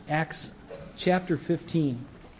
Acts chapter 15.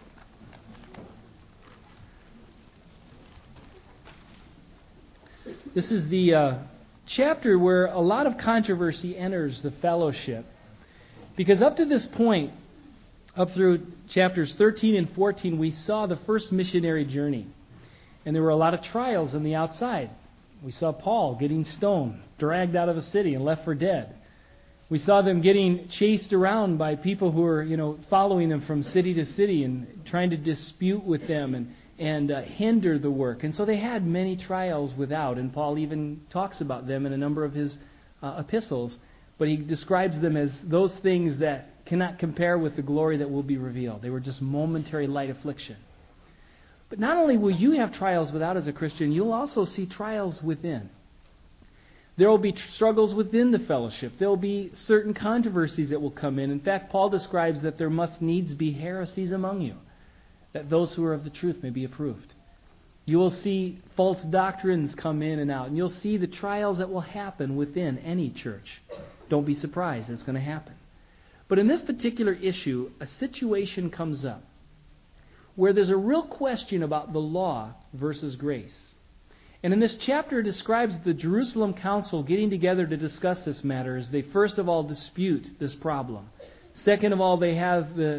This is the chapter where a lot of controversy enters the fellowship. Because up to this point, up through chapters 13 and 14, we saw the first missionary journey. And there were a lot of trials on the outside. We saw Paul getting stoned, dragged out of a city and left for dead. We saw them getting chased around by people who were, following them from city to city and trying to dispute with them and hinder the work. And so they had many trials without, and Paul even talks about them in a number of his epistles. But he describes them as those things that cannot compare with the glory that will be revealed. They were just momentary light affliction. But not only will you have trials without as a Christian, you'll also see trials within. There will be struggles within the fellowship. There will be certain controversies that will come in. In fact, Paul describes that there must needs be heresies among you, that those who are of the truth may be approved. You will see false doctrines come in and out, and you'll see the trials that will happen within any church. Don't be surprised, it's going to happen. But in this particular issue, a situation comes up where there's a real question about the law versus grace. And in this chapter, it describes the Jerusalem council getting together to discuss this matter as they first of all dispute this problem. Second of all, they have the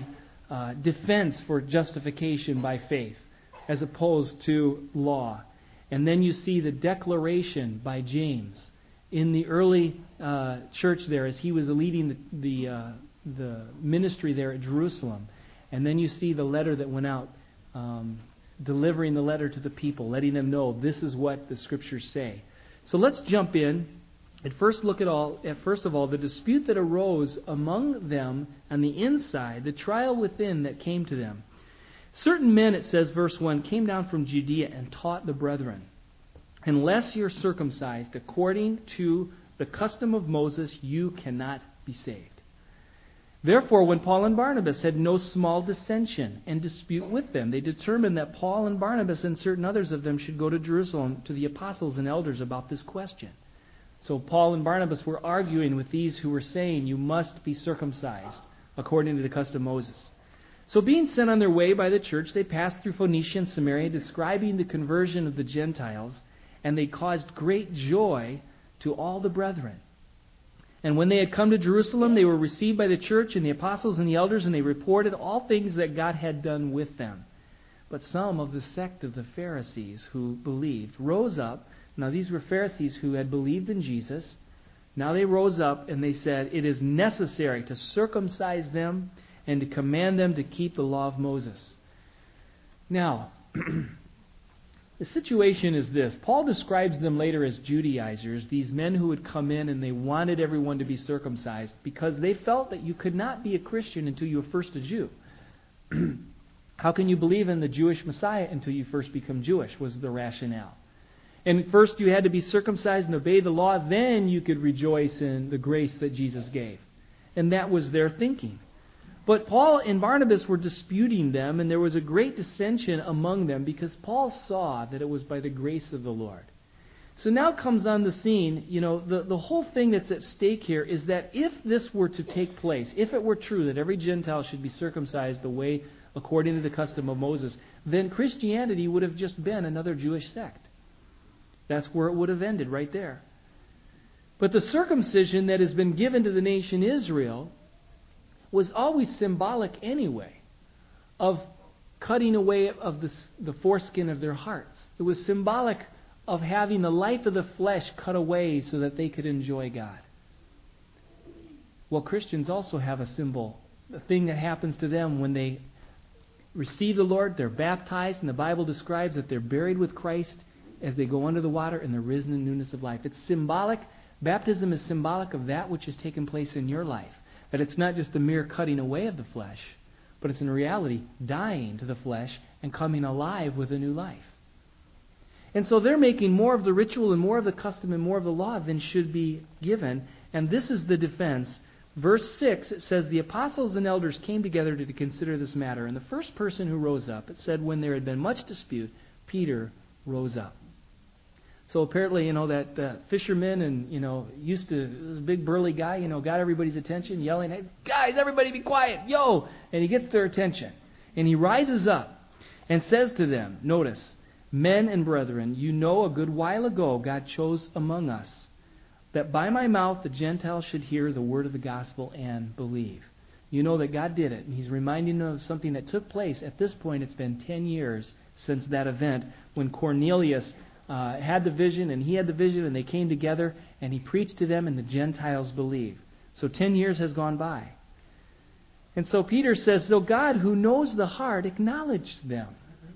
defense for justification by faith as opposed to law. And then you see the declaration by James in the early church there as he was leading the ministry there at Jerusalem. And then you see the letter that went out, delivering the letter to the people, letting them know this is what the Scriptures say. So let's jump in and first look first of all, the dispute that arose among them on the inside, the trial within that came to them. Certain men, it says, verse 1, came down from Judea and taught the brethren, unless you're circumcised according to the custom of Moses, you cannot be saved. Therefore, when Paul and Barnabas had no small dissension and dispute with them, they determined that Paul and Barnabas and certain others of them should go to Jerusalem to the apostles and elders about this question. So Paul and Barnabas were arguing with these who were saying, you must be circumcised according to the custom of Moses. So being sent on their way by the church, they passed through Phoenicia and Samaria, describing the conversion of the Gentiles, and they caused great joy to all the brethren. And when they had come to Jerusalem, they were received by the church and the apostles and the elders, and they reported all things that God had done with them. But some of the sect of the Pharisees who believed rose up. Now these were Pharisees who had believed in Jesus. Now they rose up and they said, it is necessary to circumcise them and to command them to keep the law of Moses. Now, the situation is this. Paul describes them later as Judaizers, these men who would come in and they wanted everyone to be circumcised because they felt that you could not be a Christian until you were first a Jew. How can you believe in the Jewish Messiah until you first become Jewish, was the rationale. And first you had to be circumcised and obey the law, then you could rejoice in the grace that Jesus gave. And that was their thinking. But Paul and Barnabas were disputing them, and there was a great dissension among them because Paul saw that it was by the grace of the Lord. So now comes on the scene, the whole thing that's at stake here is that if this were to take place, if it were true that every Gentile should be circumcised the way according to the custom of Moses, then Christianity would have just been another Jewish sect. That's where it would have ended, right there. But the circumcision that has been given to the nation Israel was always symbolic anyway of cutting away of the foreskin of their hearts. It was symbolic of having the life of the flesh cut away so that they could enjoy God. Well, Christians also have a symbol, the thing that happens to them when they receive the Lord, they're baptized, and the Bible describes that they're buried with Christ as they go under the water and they're risen in newness of life. It's symbolic. Baptism is symbolic of that which has taken place in your life. That it's not just a mere cutting away of the flesh, but it's in reality dying to the flesh and coming alive with a new life. And so they're making more of the ritual and more of the custom and more of the law than should be given. And this is the defense. Verse 6, it says, the apostles and elders came together to consider this matter. And the first person who rose up, it said, when there had been much dispute, Peter rose up. So apparently, that fisherman and, was a big burly guy, got everybody's attention, yelling, "Hey, guys, everybody be quiet, yo!" And he gets their attention. And he rises up and says to them, notice, "Men and brethren, you know a good while ago God chose among us, that by my mouth the Gentiles should hear the word of the gospel and believe." You know that God did it. And he's reminding them of something that took place. At this point, it's been 10 years since that event when Cornelius had the vision and he had the vision and they came together and he preached to them and the Gentiles believed. So 10 years has gone by. And so Peter says, so God who knows the heart acknowledged them.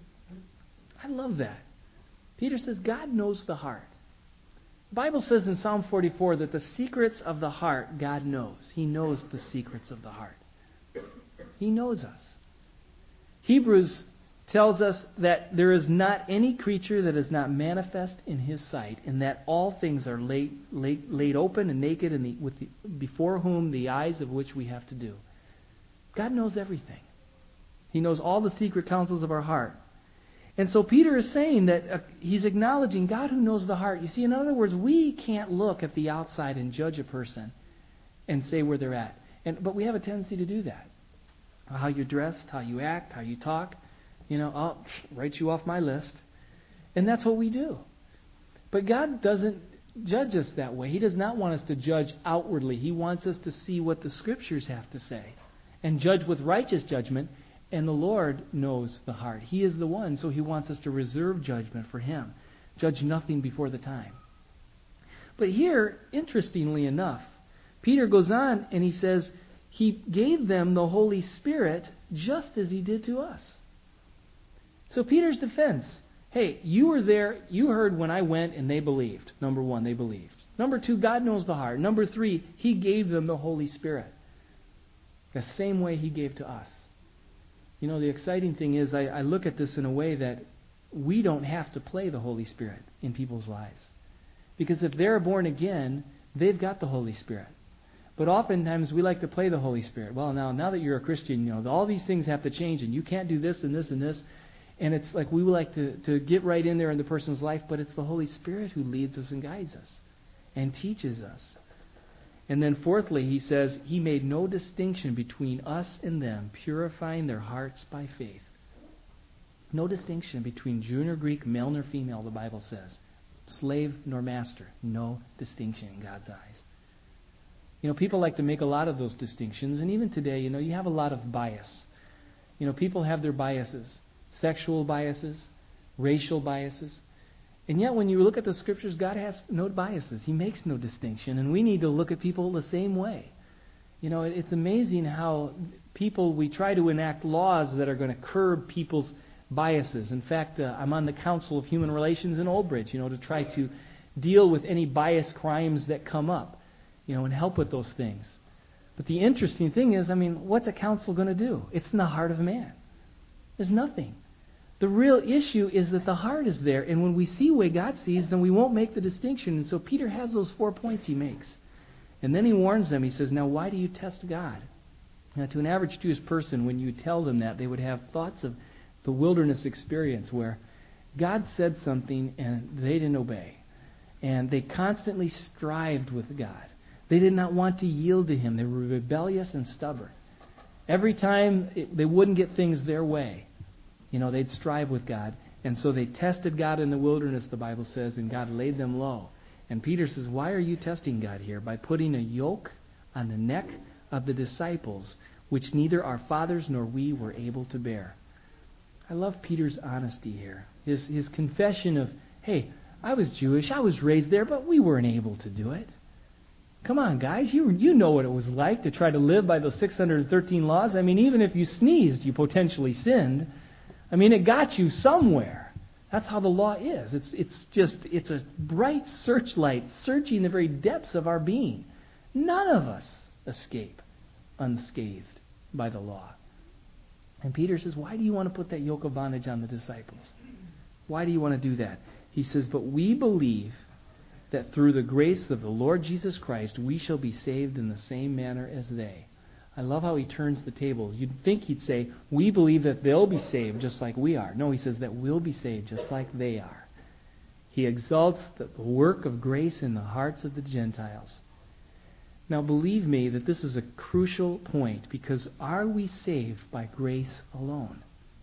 I love that. Peter says God knows the heart. The Bible says in Psalm 44 that the secrets of the heart God knows. He knows the secrets of the heart. He knows us. Hebrews tells us that there is not any creature that is not manifest in His sight, and that all things are laid open and naked before whom the eyes of which we have to do. God knows everything. He knows all the secret counsels of our heart. And so Peter is saying that he's acknowledging God who knows the heart. You see, in other words, we can't look at the outside and judge a person and say where they're at. But we have a tendency to do that. How you're dressed, how you act, how you talk. I'll write you off my list. And that's what we do. But God doesn't judge us that way. He does not want us to judge outwardly. He wants us to see what the Scriptures have to say and judge with righteous judgment. And the Lord knows the heart. He is the one, so He wants us to reserve judgment for Him. Judge nothing before the time. But here, interestingly enough, Peter goes on and he says, He gave them the Holy Spirit just as He did to us. So Peter's defense, hey, you were there, you heard when I went and they believed. Number one, they believed. Number two, God knows the heart. Number three, He gave them the Holy Spirit. The same way He gave to us. The exciting thing is I look at this in a way that we don't have to play the Holy Spirit in people's lives. Because if they're born again, they've got the Holy Spirit. But oftentimes we like to play the Holy Spirit. Well, now that you're a Christian, all these things have to change and you can't do this and this and this. And it's like we would like to get right in there in the person's life, but it's the Holy Spirit who leads us and guides us and teaches us. And then fourthly, he says, He made no distinction between us and them, purifying their hearts by faith. No distinction between Jew nor Greek, male nor female, the Bible says. Slave nor master. No distinction in God's eyes. People like to make a lot of those distinctions. And even today, you have a lot of bias. People have their biases. Sexual biases, racial biases. And yet when you look at the Scriptures, God has no biases. He makes no distinction. And we need to look at people the same way. It's amazing how we try to enact laws that are going to curb people's biases. In fact, I'm on the Council of Human Relations in Old Bridge, to try to deal with any bias crimes that come up, and help with those things. But the interesting thing is, what's a council going to do? It's in the heart of man. There's nothing. The real issue is that the heart is there, and when we see the way God sees, then we won't make the distinction. And so Peter has those 4 points he makes. And then he warns them. He says, now why do you test God? Now to an average Jewish person, when you tell them that, they would have thoughts of the wilderness experience where God said something and they didn't obey. And they constantly strived with God. They did not want to yield to Him. They were rebellious and stubborn. Every time they wouldn't get things their way, they'd strive with God. And so they tested God in the wilderness, the Bible says, and God laid them low. And Peter says, why are you testing God here? By putting a yoke on the neck of the disciples, which neither our fathers nor we were able to bear. I love Peter's honesty here. His confession of, hey, I was Jewish, I was raised there, but we weren't able to do it. Come on, guys, you know what it was like to try to live by those 613 laws. Even if you sneezed, you potentially sinned. It got you somewhere. That's how the law is. It's a bright searchlight searching the very depths of our being. None of us escape unscathed by the law. And Peter says, why do you want to put that yoke of bondage on the disciples? Why do you want to do that? He says, but we believe that through the grace of the Lord Jesus Christ, we shall be saved in the same manner as they. I love how he turns the tables. You'd think he'd say, we believe that they'll be saved just like we are. No, he says that we'll be saved just like they are. He exalts the work of grace in the hearts of the Gentiles. Now believe me that this is a crucial point, because are we saved by grace alone?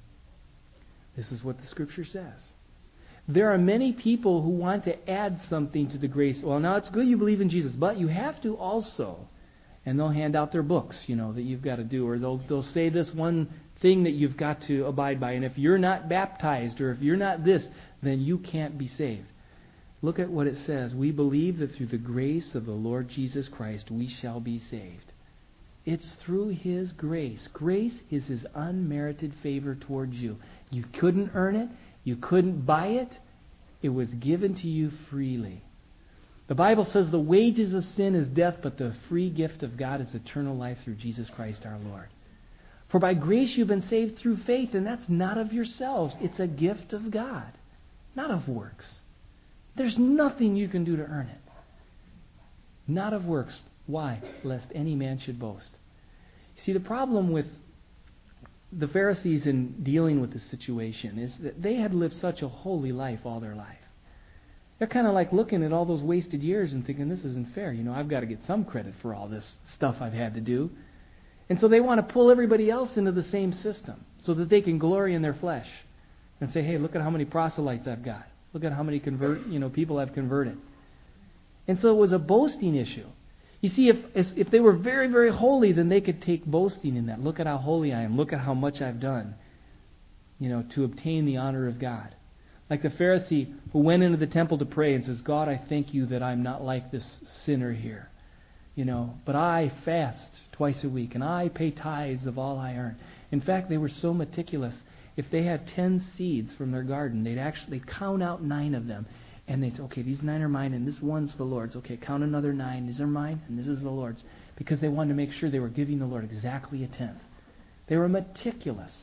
This is what the Scripture says. There are many people who want to add something to the grace. Well, now it's good you believe in Jesus, but you have to also, and they'll hand out their books, that you've got to do, or they'll say this one thing that you've got to abide by, and if you're not baptized, or if you're not this, then you can't be saved. Look at what it says. We believe that through the grace of the Lord Jesus Christ we shall be saved. It's through His grace. Grace is His unmerited favor towards you. You couldn't earn it. You couldn't buy it. It was given to you freely. The Bible says the wages of sin is death, but the free gift of God is eternal life through Jesus Christ our Lord. For by grace you've been saved through faith, and that's not of yourselves. It's a gift of God, not of works. There's nothing you can do to earn it. Not of works. Why? Lest any man should boast. See, the problem with the Pharisees in dealing with this situation is that they had lived such a holy life all their life. They're kind of like looking at all those wasted years and thinking, this isn't fair. I've got to get some credit for all this stuff I've had to do. And so they want to pull everybody else into the same system so that they can glory in their flesh and say, hey, look at how many proselytes I've got. Look at how many people I've converted. And so it was a boasting issue. You see, if they were very, very holy, then they could take boasting in that. Look at how holy I am. Look at how much I've done, to obtain the honor of God. Like the Pharisee who went into the temple to pray and says, God, I thank you that I'm not like this sinner here. But I fast twice a week and I pay tithes of all I earn. In fact, they were so meticulous. If they had 10 seeds from their garden, they'd count out 9 of them. And they'd say, okay, these 9 are mine and this one's the Lord's. Okay, count another 9. These are mine and this is the Lord's. Because they wanted to make sure they were giving the Lord exactly a tenth. They were meticulous.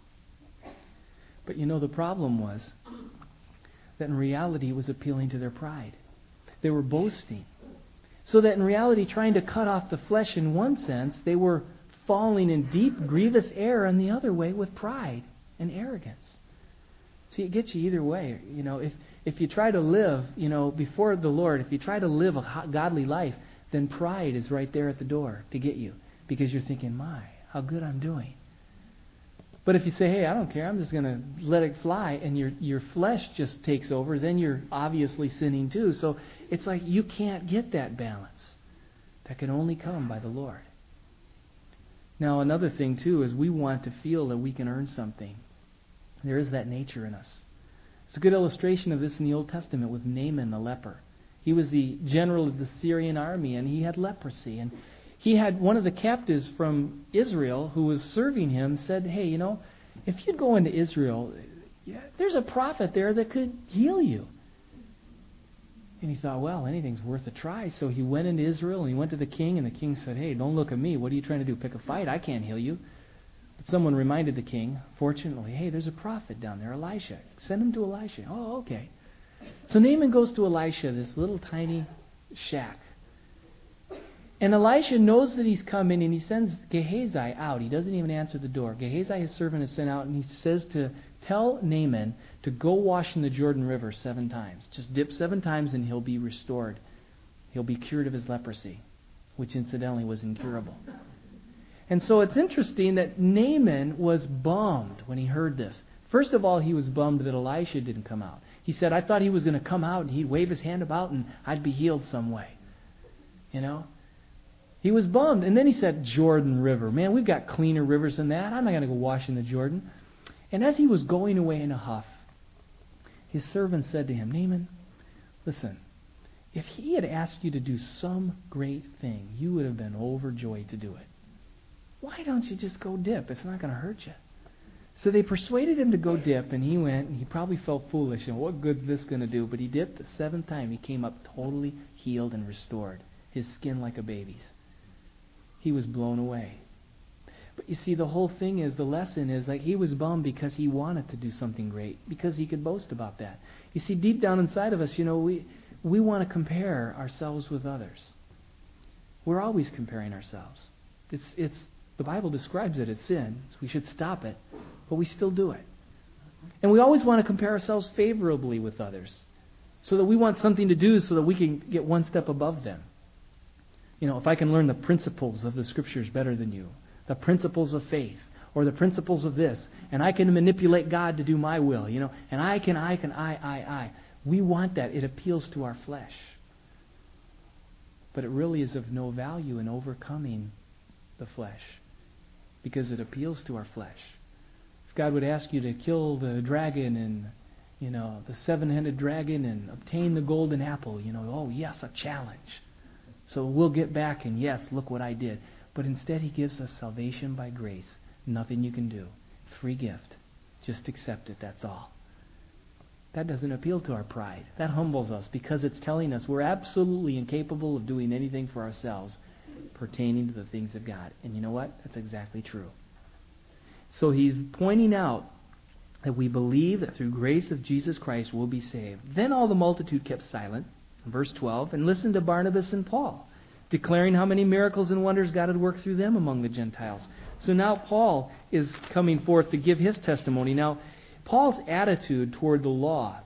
But the problem was that in reality it was appealing to their pride. They were boasting. So that in reality, trying to cut off the flesh in one sense, they were falling in deep, grievous error in the other way with pride and arrogance. See, it gets you either way. If you try to live, before the Lord, if you try to live a godly life, then pride is right there at the door to get you. Because you're thinking, my, how good I'm doing. But if you say, hey, I don't care, I'm just going to let it fly, and your flesh just takes over, then you're obviously sinning too. So it's like you can't get that balance. That can only come by the Lord. Now, another thing too is we want to feel that we can earn something. There is that nature in us. It's a good illustration of this in the Old Testament with Naaman the leper. He was the general of the Syrian army, and he had leprosy. And he had one of the captives from Israel who was serving him said, hey, if you'd go into Israel, there's a prophet there that could heal you. And he thought, well, anything's worth a try. So he went into Israel and he went to the king, and the king said, hey, don't look at me. What are you trying to do? Pick a fight? I can't heal you. But someone reminded the king, fortunately, hey, there's a prophet down there, Elisha. Send him to Elisha. Oh, okay. So Naaman goes to Elisha, this little tiny shack. And Elisha knows that he's coming, and he sends Gehazi out. He doesn't even answer the door. Gehazi, his servant, is sent out, and he says to tell Naaman to go wash in the Jordan River 7 times. Just dip 7 times and he'll be restored. He'll be cured of his leprosy, which incidentally was incurable. And so it's interesting that Naaman was bummed when he heard this. First of all, he was bummed that Elisha didn't come out. He said, I thought he was going to come out and he'd wave his hand about and I'd be healed some way. He was bummed. And then he said, Jordan River. Man, we've got cleaner rivers than that. I'm not going to go wash in the Jordan. And as he was going away in a huff, his servant said to him, Naaman, listen, if he had asked you to do some great thing, you would have been overjoyed to do it. Why don't you just go dip? It's not going to hurt you. So they persuaded him to go dip, and he went, and he probably felt foolish, and what good is this going to do? But he dipped the 7th time. He came up totally healed and restored, his skin like a baby's. He was blown away. But you see, the whole thing is, the lesson is, like, he was bummed because he wanted to do something great, because he could boast about that. You see, deep down inside of us, we want to compare ourselves with others. We're always comparing ourselves. It's the Bible describes it as sin, so we should stop it, but we still do it. And we always want to compare ourselves favorably with others. So that we want something to do so that we can get one step above them. If I can learn the principles of the Scriptures better than you, the principles of faith, or the principles of this, and I can manipulate God to do my will, and I. We want that. It appeals to our flesh. But it really is of no value in overcoming the flesh, because it appeals to our flesh. If God would ask you to kill the dragon and, the seven-headed dragon and obtain the golden apple, oh yes, a challenge. So we'll get back and yes, look what I did. But instead He gives us salvation by grace. Nothing you can do. Free gift. Just accept it, that's all. That doesn't appeal to our pride. That humbles us because it's telling us we're absolutely incapable of doing anything for ourselves pertaining to the things of God. And you know what? That's exactly true. So He's pointing out that we believe that through grace of Jesus Christ we'll be saved. Then all the multitude kept silent, verse 12, and listened to Barnabas and Paul, declaring how many miracles and wonders God had worked through them among the Gentiles. So now Paul is coming forth to give his testimony. Now, Paul's attitude toward the law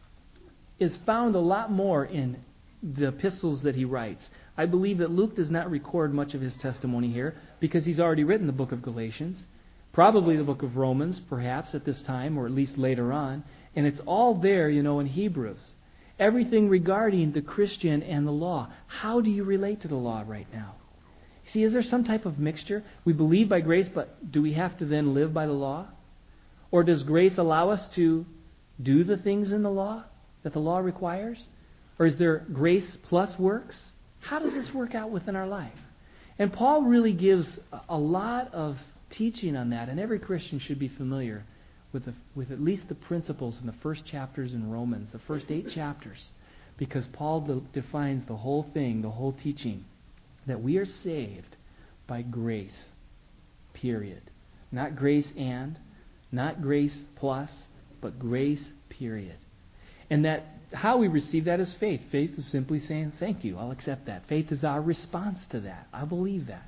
is found a lot more in the epistles that he writes. I believe that Luke does not record much of his testimony here because he's already written the book of Galatians, probably the book of Romans, perhaps at this time, or at least later on. And it's all there, in Hebrews. Everything regarding the Christian and the law. How do you relate to the law right now? See, is there some type of mixture? We believe by grace, but do we have to then live by the law? Or does grace allow us to do the things in the law that the law requires? Or is there grace plus works? How does this work out within our life? And Paul really gives a lot of teaching on that, and every Christian should be familiar with at least the principles in the first chapters in Romans, the first 8 chapters, because Paul defines the whole thing, the whole teaching, that we are saved by grace, period. Not grace and, not grace plus, but grace, period. And that how we receive that is faith. Faith is simply saying, thank you, I'll accept that. Faith is our response to that. I believe that.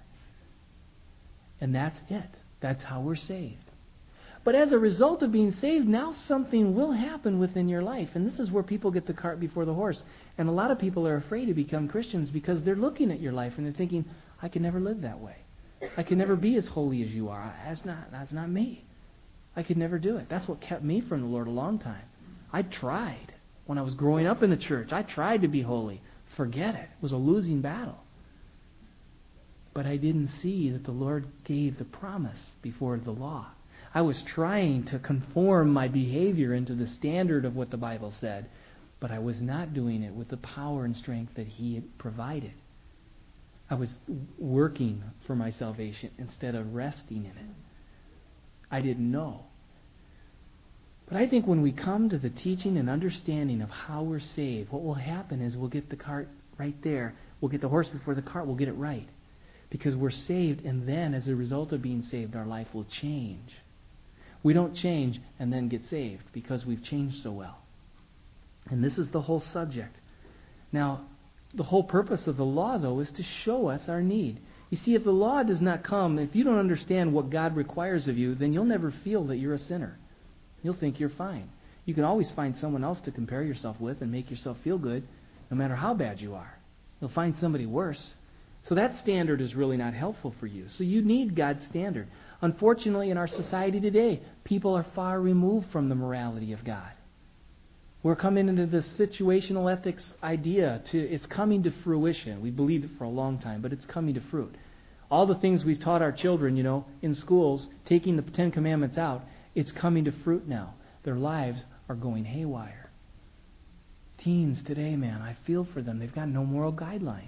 And that's it. That's how we're saved. But as a result of being saved, now something will happen within your life. And this is where people get the cart before the horse. And a lot of people are afraid to become Christians because they're looking at your life and they're thinking, I can never live that way. I can never be as holy as you are. That's not me. I could never do it. That's what kept me from the Lord a long time. I tried. When I was growing up in the church, I tried to be holy. Forget it. It was a losing battle. But I didn't see that the Lord gave the promise before the law. I was trying to conform my behavior into the standard of what the Bible said, but I was not doing it with the power and strength that He had provided. I was working for my salvation instead of resting in it. I didn't know. But I think when we come to the teaching and understanding of how we're saved, what will happen is we'll get the cart right there. We'll get the horse before the cart. We'll get it right. Because we're saved, and then as a result of being saved, our life will change. We don't change and then get saved because we've changed so well. And this is the whole subject. Now, the whole purpose of the law, though, is to show us our need. You see, if the law does not come, if you don't understand what God requires of you, then you'll never feel that you're a sinner. You'll think you're fine. You can always find someone else to compare yourself with and make yourself feel good, no matter how bad you are. You'll find somebody worse. So that standard is really not helpful for you. So you need God's standard. Unfortunately, in our society today, people are far removed from the morality of God. We're coming into this situational ethics idea. It's coming to fruition. We believed it for a long time, but it's coming to fruit. All the things we've taught our children, in schools, taking the 10 Commandments out, it's coming to fruit now. Their lives are going haywire. Teens today, man, I feel for them. They've got no moral guidelines.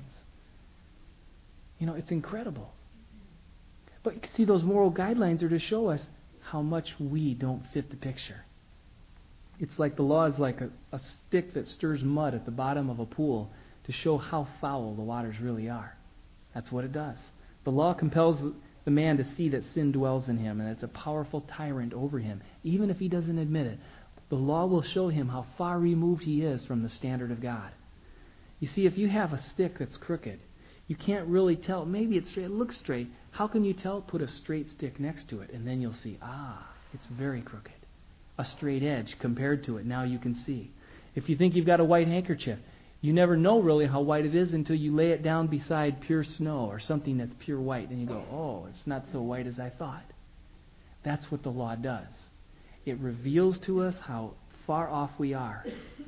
It's incredible. But see, those moral guidelines are to show us how much we don't fit the picture. It's like the law is like a stick that stirs mud at the bottom of a pool to show how foul the waters really are. That's what it does. The law compels the man to see that sin dwells in him, and it's a powerful tyrant over him, even if he doesn't admit it. The law will show him how far removed he is from the standard of God. You see, if you have a stick that's crooked, you can't really tell. Maybe it's straight. It looks straight. How can you tell? Put a straight stick next to it, and then you'll see, it's very crooked. A straight edge compared to it, now you can see. If you think you've got a white handkerchief, you never know really how white it is until you lay it down beside pure snow or something that's pure white. And you go, oh, it's not so white as I thought. That's what the law does. It reveals to us how far off we are.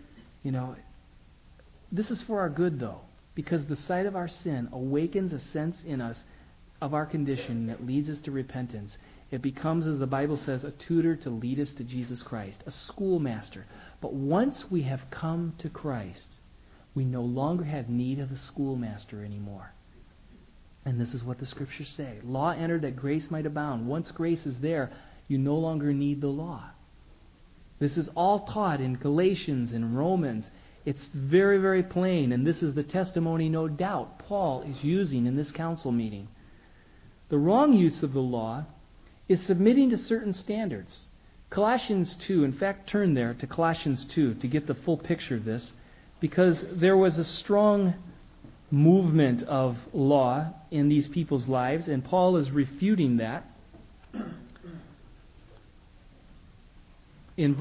This is for our good, though, because the sight of our sin awakens a sense in us of our condition that leads us to repentance. It becomes, as the Bible says, a tutor to lead us to Jesus Christ, a schoolmaster. But once we have come to Christ, we no longer have need of the schoolmaster anymore. And this is what the Scriptures say. Law entered that grace might abound. Once grace is there, you no longer need the law. This is all taught in Galatians and Romans. It's very, very plain, and this is the testimony, no doubt, Paul is using in this council meeting. The wrong use of the law is submitting to certain standards. Colossians 2, in fact, turn there to Colossians 2 to get the full picture of this, because there was a strong movement of law in these people's lives, and Paul is refuting that. In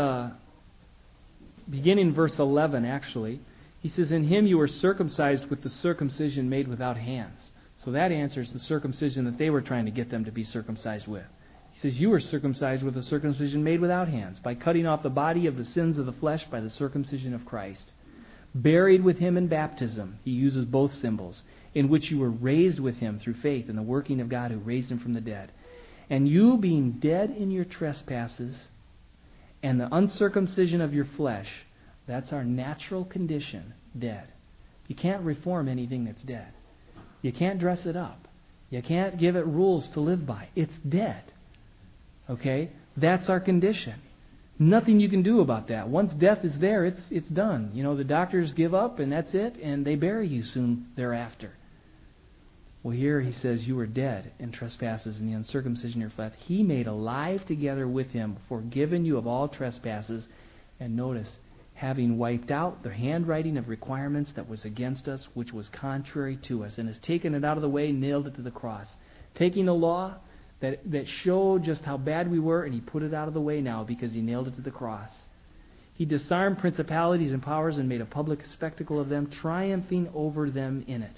beginning verse 11, actually, he says, "In him you were circumcised with the circumcision made without hands." So that answers the circumcision that they were trying to get them to be circumcised with. He says, "You were circumcised with the circumcision made without hands, by cutting off the body of the sins of the flesh by the circumcision of Christ. Buried with him in baptism," he uses both symbols, "in which you were raised with him through faith in the working of God who raised him from the dead. And you, being dead in your trespasses and the uncircumcision of your flesh," that's our natural condition, dead. You can't reform anything that's dead. You can't dress it up. You can't give it rules to live by. It's dead. Okay? That's our condition. Nothing you can do about that. Once death is there, it's done. The doctors give up and that's it, and they bury you soon thereafter. Well, here he says, "You were dead in trespasses and the uncircumcision of your flesh. He made alive together with him, forgiven you of all trespasses." And notice, having wiped out the handwriting of requirements that was against us, which was contrary to us, and has taken it out of the way, nailed it to the cross. Taking the law that showed just how bad we were, and he put it out of the way now because he nailed it to the cross. He disarmed principalities and powers and made a public spectacle of them, triumphing over them in it.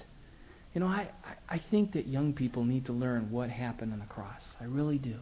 I think that young people need to learn what happened on the cross. I really do.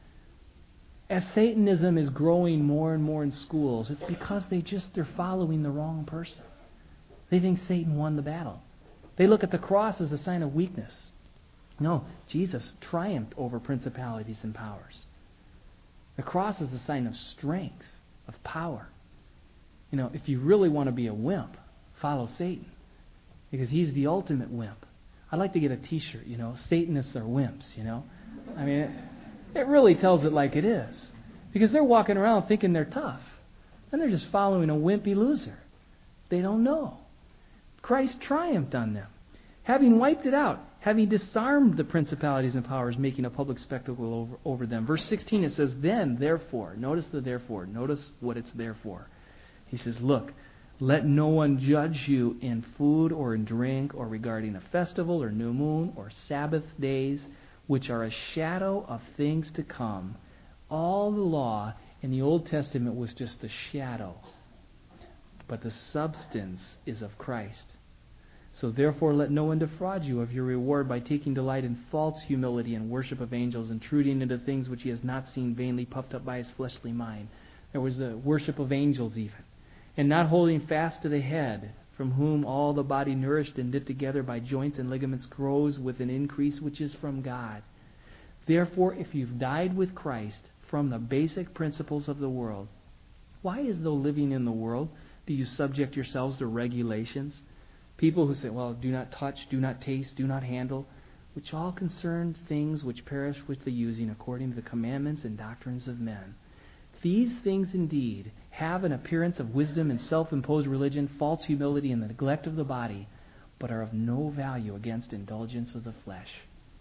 As Satanism is growing more and more in schools, it's because they're following the wrong person. They think Satan won the battle. They look at the cross as a sign of weakness. No, Jesus triumphed over principalities and powers. The cross is a sign of strength, of power. If you really want to be a wimp, follow Satan, because he's the ultimate wimp. I'd like to get a T-shirt, Satanists are wimps, I mean, it really tells it like it is. Because they're walking around thinking they're tough. And they're just following a wimpy loser. They don't know. Christ triumphed on them. Having wiped it out, having disarmed the principalities and powers, making a public spectacle over them. Verse 16, it says, "Then, therefore," notice the therefore, notice what it's there for. He says, "Look, let no one judge you in food or in drink or regarding a festival or new moon or Sabbath days, which are a shadow of things to come." All the law in the Old Testament was just a shadow, but the substance is of Christ. "So therefore let no one defraud you of your reward by taking delight in false humility and worship of angels, intruding into things which he has not seen, vainly puffed up by his fleshly mind." There was the worship of angels even. "And not holding fast to the head, from whom all the body nourished and knit together by joints and ligaments grows with an increase which is from God. Therefore, if you've died with Christ from the basic principles of the world, why, as though living in the world, do you subject yourselves to regulations?" People who say, well, do not touch, do not taste, do not handle, which all concern things which perish with the using according to the commandments and doctrines of men. These things indeed have an appearance of wisdom and self-imposed religion, false humility, and the neglect of the body, but are of no value against indulgence of the flesh.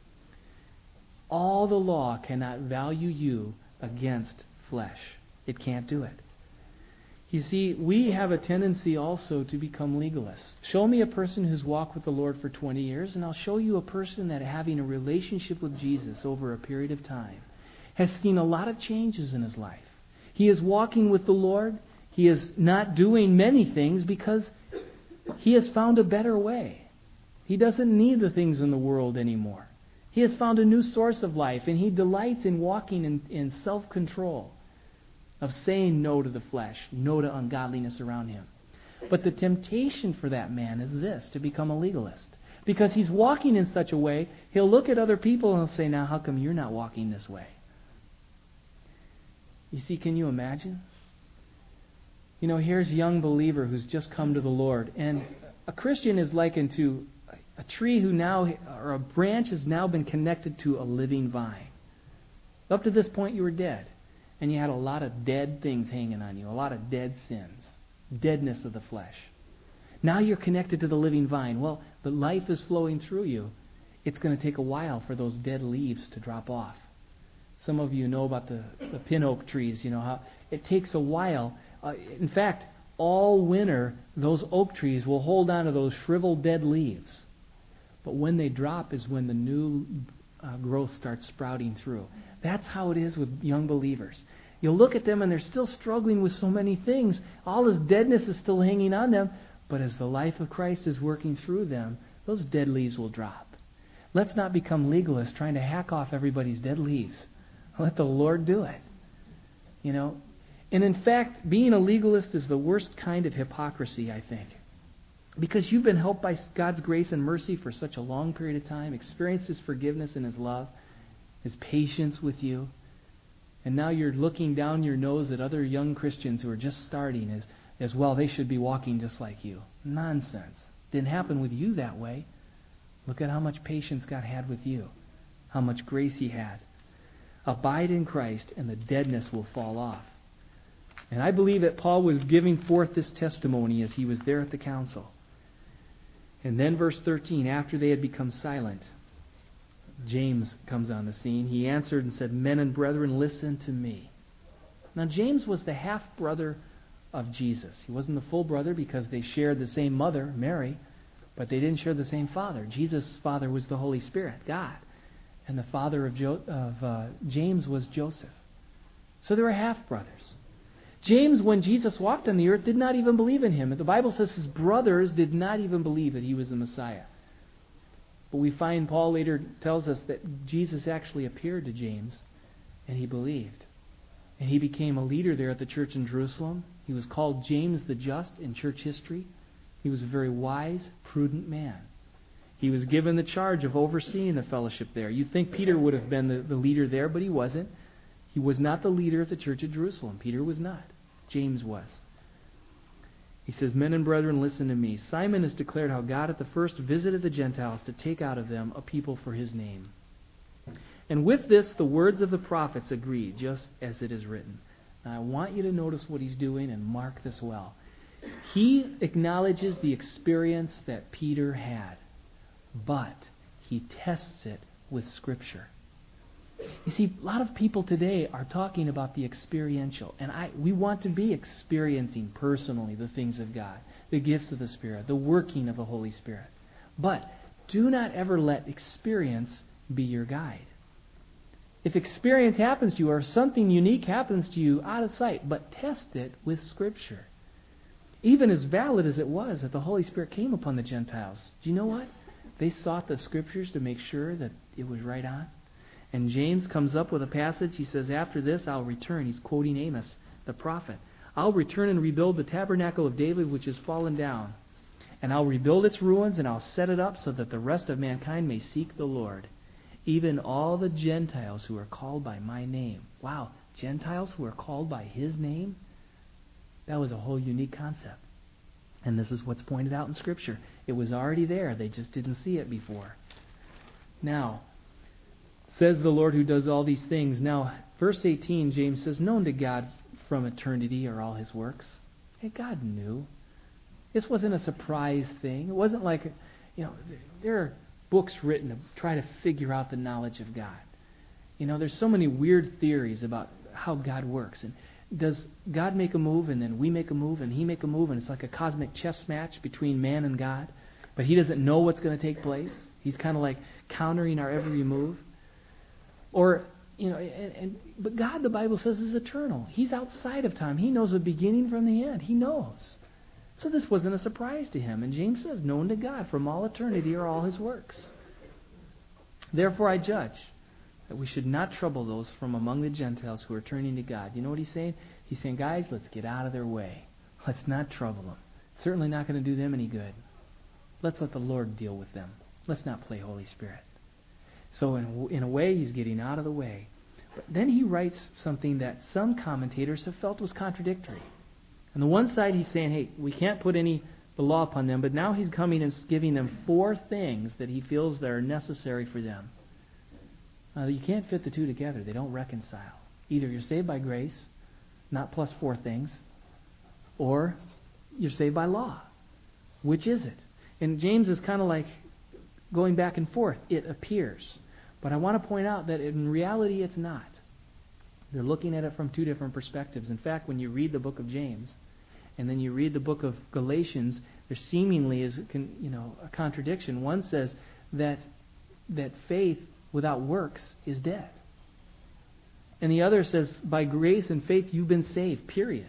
All the law cannot value you against flesh. It can't do it. You see, we have a tendency also to become legalists. Show me a person who's walked with the Lord for 20 years, and I'll show you a person that, having a relationship with Jesus over a period of time, has seen a lot of changes in his life. He is walking with the Lord. He is not doing many things because he has found a better way. He doesn't need the things in the world anymore. He has found a new source of life, and he delights in walking in self-control, of saying no to the flesh, no to ungodliness around him. But the temptation for that man is this, to become a legalist. Because he's walking in such a way, he'll look at other people and he'll say, now how come you're not walking this way? You see, can you imagine? You know, here's a young believer who's just come to the Lord. And a Christian is likened to a tree who now, or a branch has now been connected to a living vine. Up to this point you were dead. And you had a lot of dead things hanging on you. A lot of dead sins. Deadness of the flesh. Now you're connected to the living vine. Well, the life is flowing through you. It's going to take a while for those dead leaves to drop off. Some of you know about the pin oak trees, you know, how it takes a while. In fact, all winter, those oak trees will hold on to those shriveled dead leaves. But when they drop is when the new growth starts sprouting through. That's how it is with young believers. You'll look at them and they're still struggling with so many things. All this deadness is still hanging on them. But as the life of Christ is working through them, those dead leaves will drop. Let's not become legalists trying to hack off everybody's dead leaves. Let the Lord do it. You know? And in fact, being a legalist is the worst kind of hypocrisy, I think. Because you've been helped by God's grace and mercy for such a long period of time, experienced His forgiveness and His love, His patience with you, and now you're looking down your nose at other young Christians who are just starting as well, they should be walking just like you. Nonsense. Didn't happen with you that way. Look at how much patience God had with you. How much grace He had. Abide in Christ and the deadness will fall off. And I believe that Paul was giving forth this testimony as he was there at the council. And then verse 13, after they had become silent, James comes on the scene. He answered and said, men and brethren, listen to me. Now James was the half-brother of Jesus. He wasn't the full brother because they shared the same mother, Mary, but they didn't share the same father. Jesus' father was the Holy Spirit, God. And the father of James was Joseph. So they were half-brothers. James, when Jesus walked on the earth, did not even believe in Him. The Bible says his brothers did not even believe that He was the Messiah. But we find Paul later tells us that Jesus actually appeared to James, and he believed. And he became a leader there at the church in Jerusalem. He was called James the Just in church history. He was a very wise, prudent man. He was given the charge of overseeing the fellowship there. You'd think Peter would have been the leader there, but he wasn't. He was not the leader of the church at Jerusalem. Peter was not. James was. He says, men and brethren, listen to me. Simon has declared how God at the first visited the Gentiles to take out of them a people for His name. And with this, the words of the prophets agree, just as it is written. Now, I want you to notice what he's doing and mark this well. He acknowledges the experience that Peter had, but he tests it with Scripture. You see, a lot of people today are talking about the experiential, and we want to be experiencing personally the things of God, the gifts of the Spirit, the working of the Holy Spirit. But do not ever let experience be your guide. If experience happens to you or something unique happens to you, out of sight, but test it with Scripture. Even as valid as it was that the Holy Spirit came upon the Gentiles, do you know what? They sought the Scriptures to make sure that it was right on. And James comes up with a passage. He says, after this I'll return. He's quoting Amos, the prophet. I'll return and rebuild the tabernacle of David which is fallen down. And I'll rebuild its ruins and I'll set it up so that the rest of mankind may seek the Lord. Even all the Gentiles who are called by my name. Wow, Gentiles who are called by His name? That was a whole unique concept. And this is what's pointed out in Scripture. It was already there. They just didn't see it before. Now, says the Lord who does all these things. Now, verse 18, James says, known to God from eternity are all His works. Hey, God knew. This wasn't a surprise thing. It wasn't like, there are books written to try to figure out the knowledge of God. There's so many weird theories about how God works. And does God make a move and then we make a move and He make a move and it's like a cosmic chess match between man and God, but He doesn't know what's going to take place? He's kind of like countering our every move. Or But God, the Bible says, is eternal. He's outside of time. He knows the beginning from the end. He knows. So this wasn't a surprise to him. And James says, known to God from all eternity are all his works. Therefore I judge that we should not trouble those from among the Gentiles who are turning to God. You know what he's saying? He's saying, guys, let's get out of their way. Let's not trouble them. Certainly not going to do them any good. Let's let the Lord deal with them. Let's not play Holy Spirit. So in a way, he's getting out of the way. But then he writes something that some commentators have felt was contradictory. On the one side, he's saying, hey, we can't put the law upon them, but now he's coming and giving them 4 things that he feels that are necessary for them. You can't fit the two together. They don't reconcile. Either you're saved by grace, not plus 4 things, or you're saved by law. Which is it? And James is kind of like going back and forth. It appears. But I want to point out that in reality it's not. They're looking at it from 2 different perspectives. In fact, when you read the book of James and then you read the book of Galatians, there seemingly is a contradiction. One says that faith without works is dead. And the other says, by grace and faith you've been saved, period.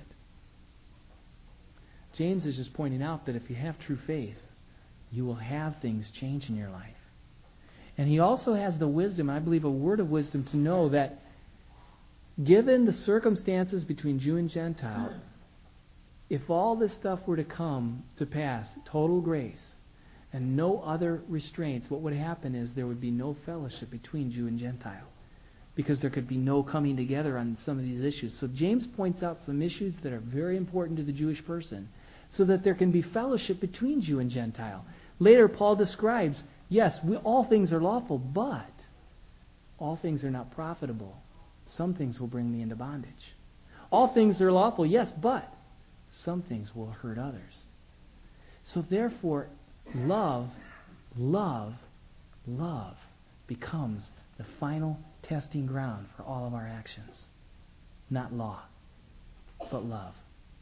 James is just pointing out that if you have true faith, you will have things change in your life. And he also has the wisdom, I believe a word of wisdom, to know that given the circumstances between Jew and Gentile, if all this stuff were to come to pass, total grace, and no other restraints, what would happen is there would be no fellowship between Jew and Gentile. Because there could be no coming together on some of these issues. So James points out some issues that are very important to the Jewish person, so that there can be fellowship between Jew and Gentile. Later, Paul describes, yes, all things are lawful, but all things are not profitable. Some things will bring me into bondage. All things are lawful, yes, but some things will hurt others. So therefore, love becomes the final testing ground for all of our actions. Not law, but love.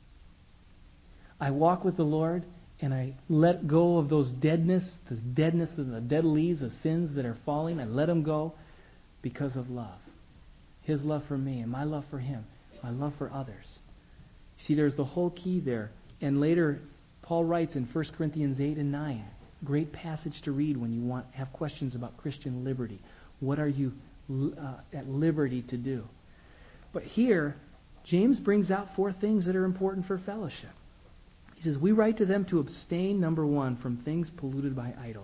I walk with the Lord and I let go of those the deadness and the dead leaves of sins that are falling. I let them go because of love. His love for me and my love for Him, my love for others. See, there's the whole key there. And later, Paul writes in 1 Corinthians 8 and 9, great passage to read when you have questions about Christian liberty. What are you at liberty to do? But here, James brings out 4 things that are important for fellowship. He says, we write to them to abstain, number 1, from things polluted by idols.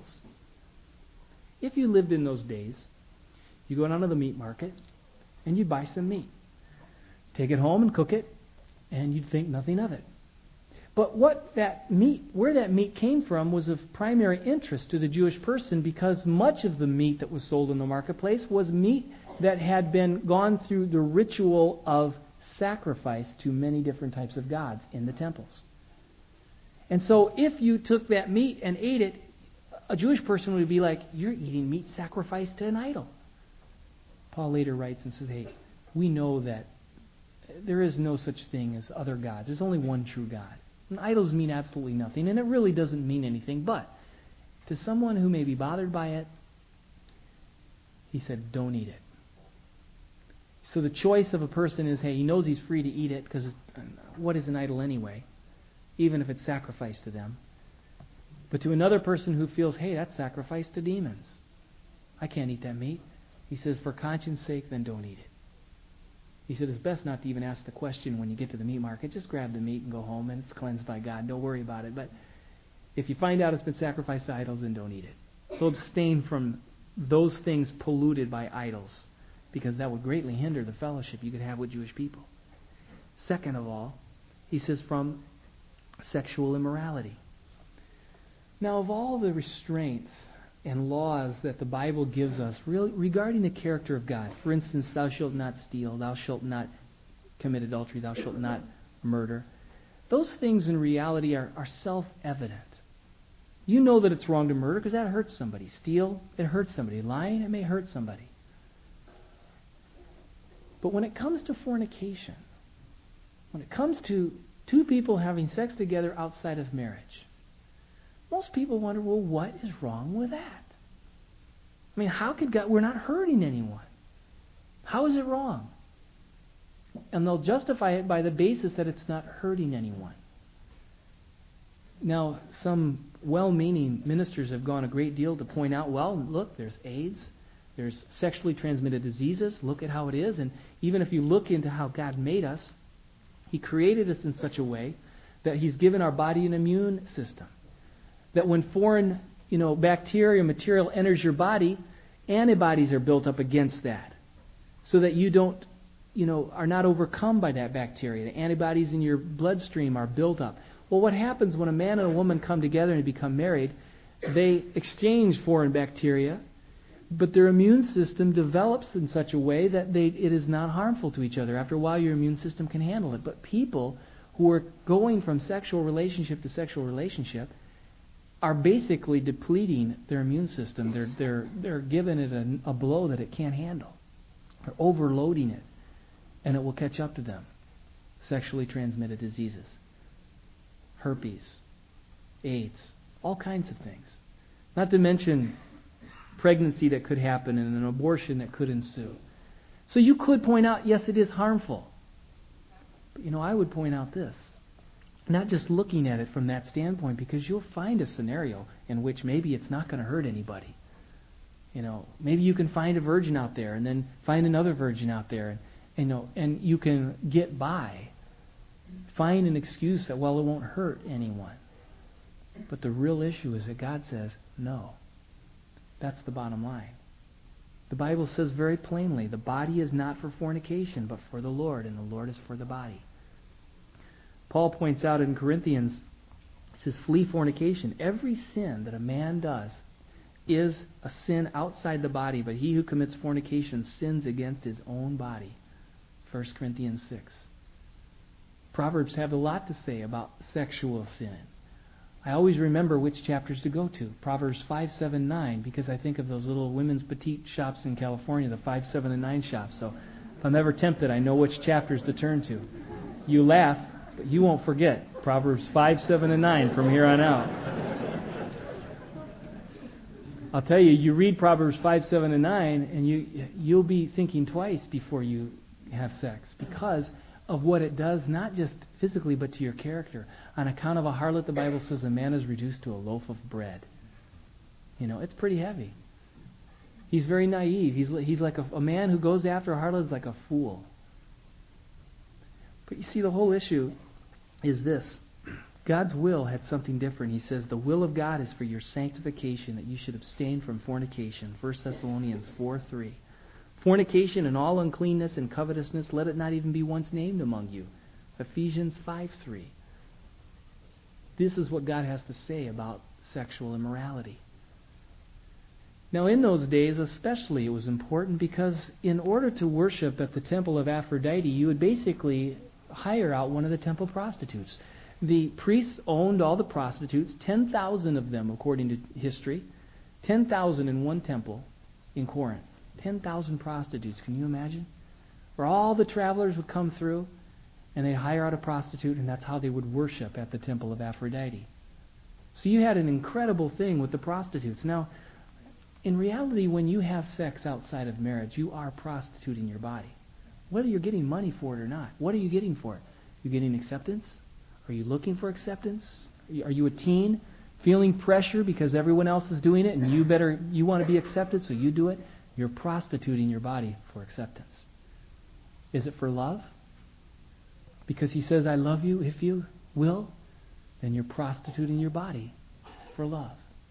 If you lived in those days, you go down to the meat market and you'd buy some meat. Take it home and cook it, and you'd think nothing of it. But where that meat came from was of primary interest to the Jewish person, because much of the meat that was sold in the marketplace was meat that had been gone through the ritual of sacrifice to many different types of gods in the temples. And so if you took that meat and ate it, a Jewish person would be like, you're eating meat sacrificed to an idol. Paul later writes and says, hey, we know that there is no such thing as other gods. There's only one true God. And idols mean absolutely nothing, and it really doesn't mean anything. But to someone who may be bothered by it, he said, don't eat it. So the choice of a person is, hey, he knows he's free to eat it, because what is an idol anyway? Even if it's sacrificed to them. But to another person who feels, hey, that's sacrificed to demons. I can't eat that meat. He says, for conscience sake, then don't eat it. He said, it's best not to even ask the question when you get to the meat market. Just grab the meat and go home, and it's cleansed by God. Don't worry about it. But if you find out it's been sacrificed to idols, then don't eat it. So abstain from those things polluted by idols, because that would greatly hinder the fellowship you could have with Jewish people. Second of all, he says, from sexual immorality. Now, of all the restraints and laws that the Bible gives us regarding the character of God, for instance, thou shalt not steal, thou shalt not commit adultery, thou shalt not murder, those things in reality are self-evident. You know that it's wrong to murder because that hurts somebody. Steal, it hurts somebody. Lying, it may hurt somebody. But when it comes to fornication, when it comes to 2 people having sex together outside of marriage, most people wonder, well, what is wrong with that? I mean, how could God... We're not hurting anyone. How is it wrong? And they'll justify it by the basis that it's not hurting anyone. Now, some well-meaning ministers have gone a great deal to point out, well, look, there's AIDS, there's sexually transmitted diseases, look at how it is, and even if you look into how God made us, He created us in such a way that He's given our body an immune system. That when foreign, bacteria material enters your body, antibodies are built up against that. So that you don't, are not overcome by that bacteria. The antibodies in your bloodstream are built up. Well, what happens when a man and a woman come together and become married? They exchange foreign bacteria, but their immune system develops in such a way that it is not harmful to each other. After a while, your immune system can handle it. But people who are going from sexual relationship to sexual relationship are basically depleting their immune system. They're giving it a blow that it can't handle. They're overloading it, and it will catch up to them. Sexually transmitted diseases, herpes, AIDS, all kinds of things. Not to mention pregnancy that could happen and an abortion that could ensue. So you could point out, yes, it is harmful. But I would point out this. Not just looking at it from that standpoint, because you'll find a scenario in which maybe it's not going to hurt anybody. Maybe you can find a virgin out there and then find another virgin out there, and you can get by. Find an excuse that, it won't hurt anyone. But the real issue is that God says, no. That's the bottom line. The Bible says very plainly, the body is not for fornication, but for the Lord, and the Lord is for the body. Paul points out in Corinthians, he says, flee fornication. Every sin that a man does is a sin outside the body, but he who commits fornication sins against his own body. 1 Corinthians 6. Proverbs have a lot to say about sexual sin. I always remember which chapters to go to. Proverbs 5, 7, 9, because I think of those little women's petite shops in California, the 5, 7, and 9 shops. So if I'm ever tempted, I know which chapters to turn to. You laugh, but you won't forget. Proverbs 5, 7, and 9 from here on out. I'll tell you, you read Proverbs 5, 7, and 9, and you'll be thinking twice before you have sex, because of what it does, not just physically, but to your character. On account of a harlot, the Bible says a man is reduced to a loaf of bread. It's pretty heavy. He's very naive. He's like a man who goes after a harlot is like a fool. But you see, the whole issue is this. God's will had something different. He says the will of God is for your sanctification, that you should abstain from fornication. 1 Thessalonians 4:3. Fornication and all uncleanness and covetousness, let it not even be once named among you. Ephesians 5:3. This is what God has to say about sexual immorality. Now, in those days especially, it was important because in order to worship at the temple of Aphrodite, you would basically hire out one of the temple prostitutes. The priests owned all the prostitutes, 10,000 of them according to history, 10,000 in one temple in Corinth. 10,000 prostitutes, can you imagine? Where all the travelers would come through and they'd hire out a prostitute, and that's how they would worship at the temple of Aphrodite. So you had an incredible thing with the prostitutes. Now, in reality, when you have sex outside of marriage, you are prostituting your body. Whether you're getting money for it or not. What are you getting for it? You're getting acceptance? Are you looking for acceptance? Are you a teen feeling pressure because everyone else is doing it and you want to be accepted, so you do it? You're prostituting your body for acceptance. Is it for love? Because he says, I love you if you will, then you're prostituting your body for love.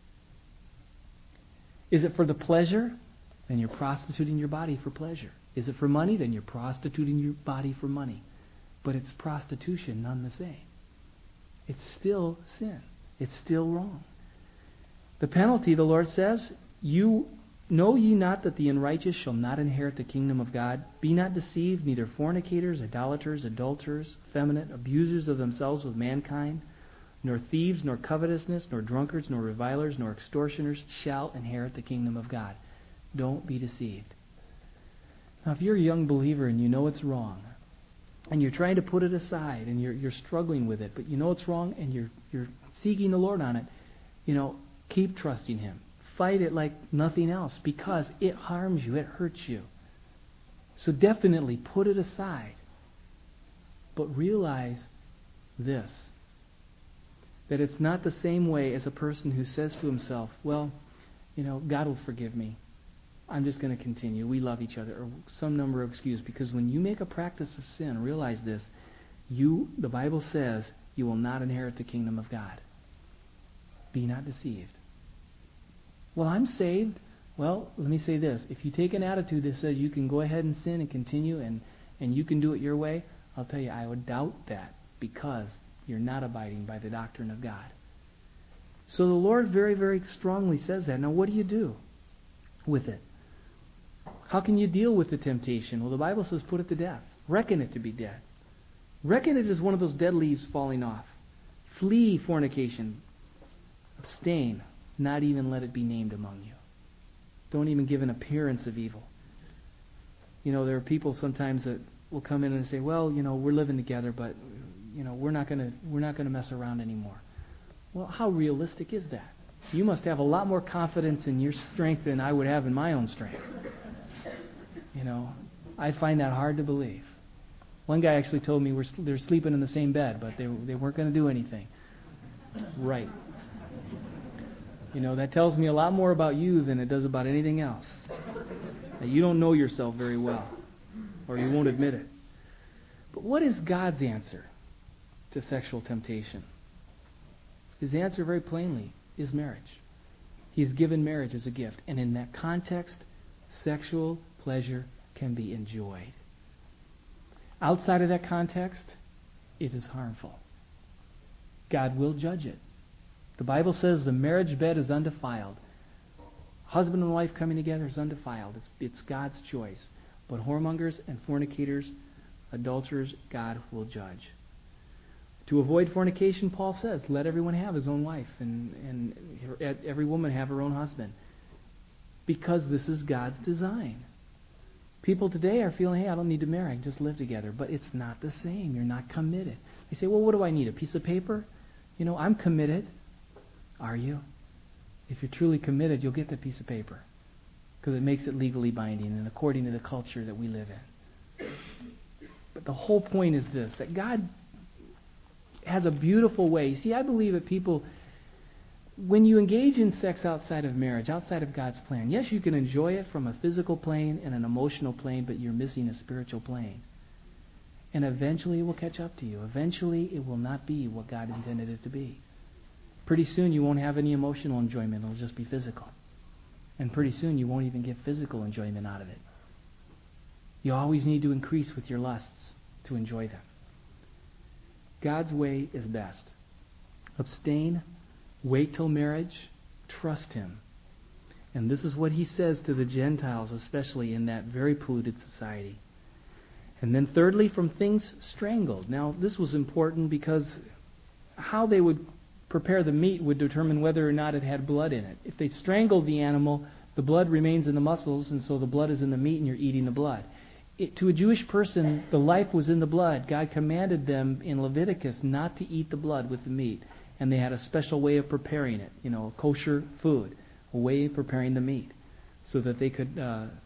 Is it for the pleasure? Then you're prostituting your body for pleasure. Is it for money? Then you're prostituting your body for money. But it's prostitution none the same. It's still sin. It's still wrong. The penalty, the Lord says, know ye not that the unrighteous shall not inherit the kingdom of God? Be not deceived, neither fornicators, idolaters, adulterers, effeminate, abusers of themselves with mankind, nor thieves, nor covetousness, nor drunkards, nor revilers, nor extortioners shall inherit the kingdom of God. Don't be deceived. Now, if you're a young believer and you know it's wrong, and you're trying to put it aside, and you're struggling with it, but you know it's wrong, and you're seeking the Lord on it, keep trusting Him. Fight it like nothing else, because it harms you, it hurts you. So definitely put it aside. But realize this, that it's not the same way as a person who says to himself, well, God will forgive me. I'm just going to continue. We love each other, or some number of excuses. Because when you make a practice of sin, realize this, the Bible says, you will not inherit the kingdom of God. Be not deceived. Well, I'm saved. Well, let me say this. If you take an attitude that says you can go ahead and sin and continue and you can do it your way, I'll tell you, I would doubt that, because you're not abiding by the doctrine of God. So the Lord very, very strongly says that. Now, what do you do with it? How can you deal with the temptation? Well, the Bible says put it to death. Reckon it to be dead. Reckon it as one of those dead leaves falling off. Flee fornication. Abstain. Not even let it be named among you. Don't even give an appearance of evil. There are people sometimes that will come in and say, well, we're living together, but we're not going to mess around anymore. Well, how realistic is that? You must have a lot more confidence in your strength than I would have in my own strength. I find that hard to believe. One guy actually told me they're sleeping in the same bed, but they weren't going to do anything. Right. That tells me a lot more about you than it does about anything else. That you don't know yourself very well, or you won't admit it. But what is God's answer to sexual temptation? His answer, very plainly, is marriage. He's given marriage as a gift. And in that context, sexual pleasure can be enjoyed. Outside of that context, it is harmful. God will judge it. The Bible says the marriage bed is undefiled. Husband and wife coming together is undefiled. It's God's choice. But whoremongers and fornicators, adulterers, God will judge. To avoid fornication, Paul says, let everyone have his own wife and every woman have her own husband. Because this is God's design. People today are feeling, hey, I don't need to marry, I can just live together. But it's not the same. You're not committed. They say, well, what do I need? A piece of paper? I'm committed. Are you? If you're truly committed, you'll get that piece of paper. Because it makes it legally binding and according to the culture that we live in. But the whole point is this, that God has a beautiful way. See, I believe that people, when you engage in sex outside of marriage, outside of God's plan, yes, you can enjoy it from a physical plane and an emotional plane, but you're missing a spiritual plane. And eventually it will catch up to you. Eventually it will not be what God intended it to be. Pretty soon you won't have any emotional enjoyment. It'll just be physical. And pretty soon you won't even get physical enjoyment out of it. You always need to increase with your lusts to enjoy them. God's way is best. Abstain. Wait till marriage. Trust Him. And this is what He says to the Gentiles, especially in that very polluted society. And then thirdly, from things strangled. Now, this was important because how they would prepare the meat would determine whether or not it had blood in it. If they strangled the animal, the blood remains in the muscles, and so the blood is in the meat and you're eating the blood. To a Jewish person, the life was in the blood. God commanded them in Leviticus not to eat the blood with the meat. And they had a special way of preparing it, kosher food, a way of preparing the meat so that they could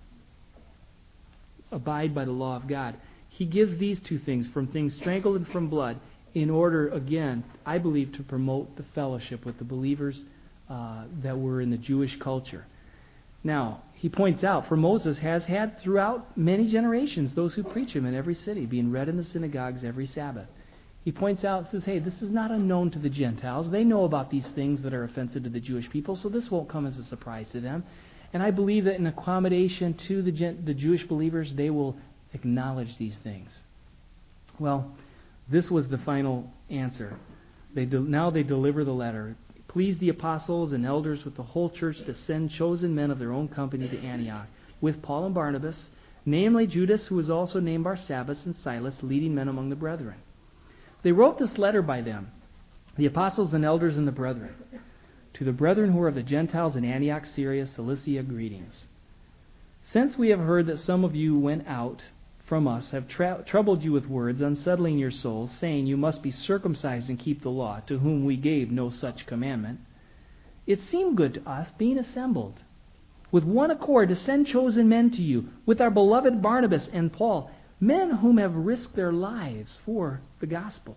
abide by the law of God. He gives these two things, from things strangled and from blood, in order, again, I believe, to promote the fellowship with the believers that were in the Jewish culture. Now, he points out, for Moses has had throughout many generations those who preach him in every city, being read in the synagogues every Sabbath. He points out, says, hey, this is not unknown to the Gentiles. They know about these things that are offensive to the Jewish people, so this won't come as a surprise to them. And I believe that in accommodation to the Jewish believers, they will acknowledge these things. Well, this was the final answer. Now they deliver the letter. Please the apostles and elders with the whole church to send chosen men of their own company to Antioch, with Paul and Barnabas, namely Judas, who was also named Barsabbas, and Silas, leading men among the brethren. They wrote this letter by them, the apostles and elders and the brethren. To the brethren who are of the Gentiles in Antioch, Syria, Cilicia, greetings. Since we have heard that some of you went out from us, have troubled you with words, unsettling your souls, saying you must be circumcised and keep the law, to whom we gave no such commandment, it seemed good to us, being assembled, with one accord to send chosen men to you, with our beloved Barnabas and Paul, men whom have risked their lives for the gospel,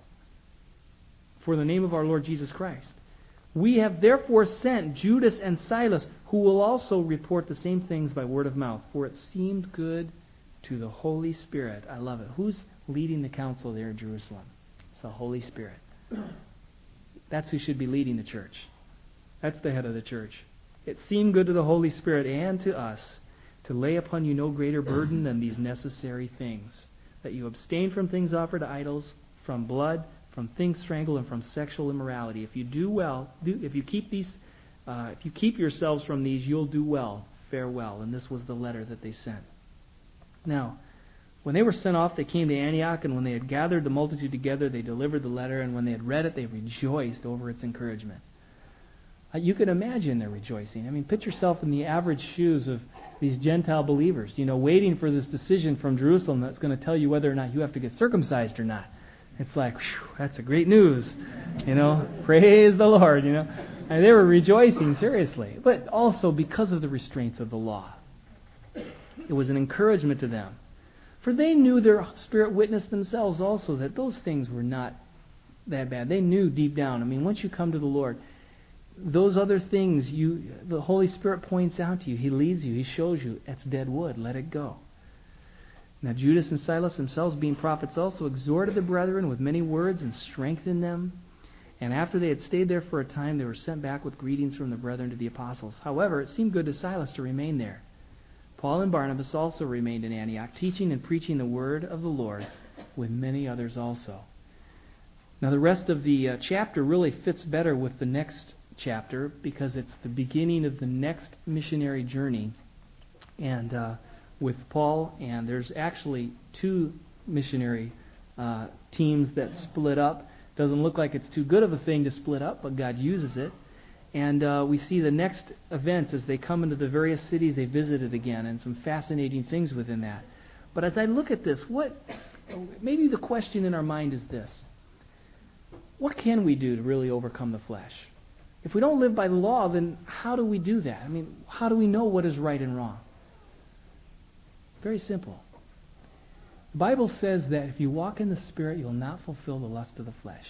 for the name of our Lord Jesus Christ. We have therefore sent Judas and Silas, who will also report the same things by word of mouth, for it seemed good to the Holy Spirit. I love it. Who's leading the council there in Jerusalem? It's the Holy Spirit. That's who should be leading the church. That's the head of the church. It seemed good to the Holy Spirit and to us to lay upon you no greater burden than these necessary things, that you abstain from things offered to idols, from blood, from things strangled, and from sexual immorality. If you do well, if you keep yourselves from these, you'll do well. Farewell. And this was the letter that they sent. Now, when they were sent off, they came to Antioch, and when they had gathered the multitude together, they delivered the letter, and when they had read it, they rejoiced over its encouragement. You can imagine their rejoicing. I mean, put yourself in the average shoes of these Gentile believers, waiting for this decision from Jerusalem that's going to tell you whether or not you have to get circumcised or not. It's like, whew, that's a great news. Praise the Lord, And they were rejoicing, seriously. But also because of the restraints of the law. It was an encouragement to them. For they knew, their spirit witnessed themselves also, that those things were not that bad. They knew deep down. Once you come to the Lord, those other things, the Holy Spirit points out to you. He leads you. He shows you, it's dead wood. Let it go. Now Judas and Silas themselves, being prophets also, exhorted the brethren with many words and strengthened them. And after they had stayed there for a time, they were sent back with greetings from the brethren to the apostles. However, it seemed good to Silas to remain there. Paul and Barnabas also remained in Antioch, teaching and preaching the word of the Lord with many others also. Now the rest of the chapter really fits better with the next chapter because it's the beginning of the next missionary journey. And with Paul, and there's actually two missionary teams that split up. Doesn't look like it's too good of a thing to split up, but God uses it. And we see the next events as they come into the various cities they visited again, and some fascinating things within that. But as I look at this, maybe the question in our mind is this: what can we do to really overcome the flesh? If we don't live by the law, then how do we do that? How do we know what is right and wrong? Very simple. The Bible says that if you walk in the Spirit, you'll not fulfill the lust of the flesh.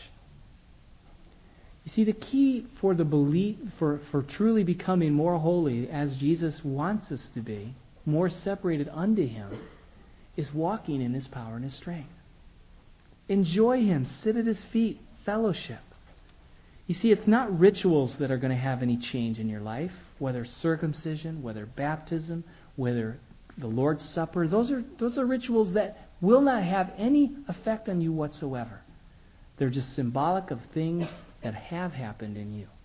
You see, the key for the belief, for truly becoming more holy as Jesus wants us to be, more separated unto Him, is walking in His power and His strength. Enjoy Him. Sit at His feet. Fellowship. You see, it's not rituals that are going to have any change in your life, whether circumcision, whether baptism, whether the Lord's Supper. Those are rituals that will not have any effect on you whatsoever. They're just symbolic of things that have happened in you.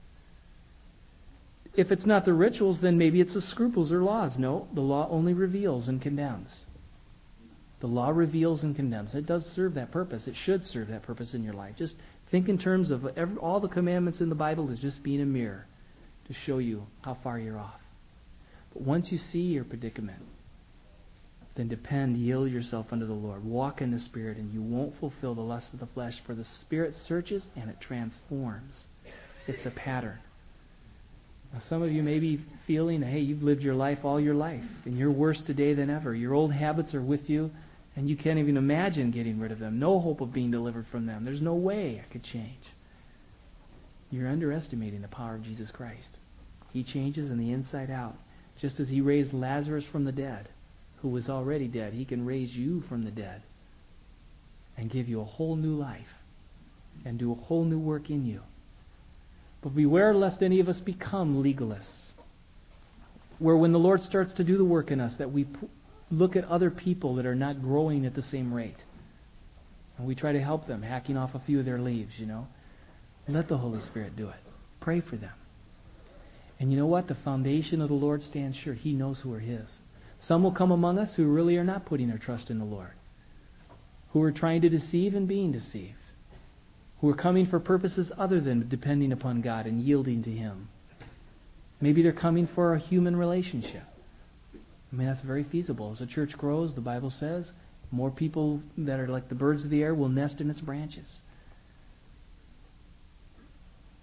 If it's not the rituals, then maybe it's the scruples or laws. No, the law only reveals and condemns. The law reveals and condemns. It does serve that purpose. It should serve that purpose in your life. Just think in terms of all the commandments in the Bible as just being a mirror to show you how far you're off. But once you see your predicament, then yield yourself unto the Lord. Walk in the Spirit, and you won't fulfill the lust of the flesh, for the Spirit searches and it transforms. It's a pattern. Now, some of you may be feeling, hey, you've lived your life all your life, and you're worse today than ever. Your old habits are with you, and you can't even imagine getting rid of them. No hope of being delivered from them. There's no way I could change. You're underestimating the power of Jesus Christ. He changes in the inside out. Just as He raised Lazarus from the dead, who was already dead, He can raise you from the dead and give you a whole new life and do a whole new work in you. But beware lest any of us become legalists, where when the Lord starts to do the work in us, that we look at other people that are not growing at the same rate, and we try to help them, hacking off a few of their leaves, Let the Holy Spirit do it. Pray for them. And you know what? The foundation of the Lord stands sure. He knows who are His. Some will come among us who really are not putting their trust in the Lord, who are trying to deceive and being deceived, who are coming for purposes other than depending upon God and yielding to Him. Maybe they're coming for a human relationship. That's very feasible. As the church grows, the Bible says, more people that are like the birds of the air will nest in its branches.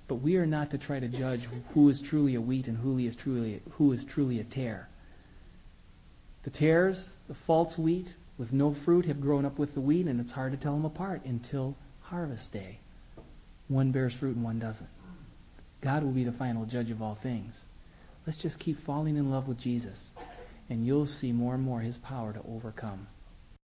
But we are not to try to judge who is truly a wheat and who is truly a tare. The tares, the false wheat with no fruit, have grown up with the wheat, and it's hard to tell them apart until harvest day. One bears fruit and one doesn't. God will be the final judge of all things. Let's just keep falling in love with Jesus, and you'll see more and more His power to overcome.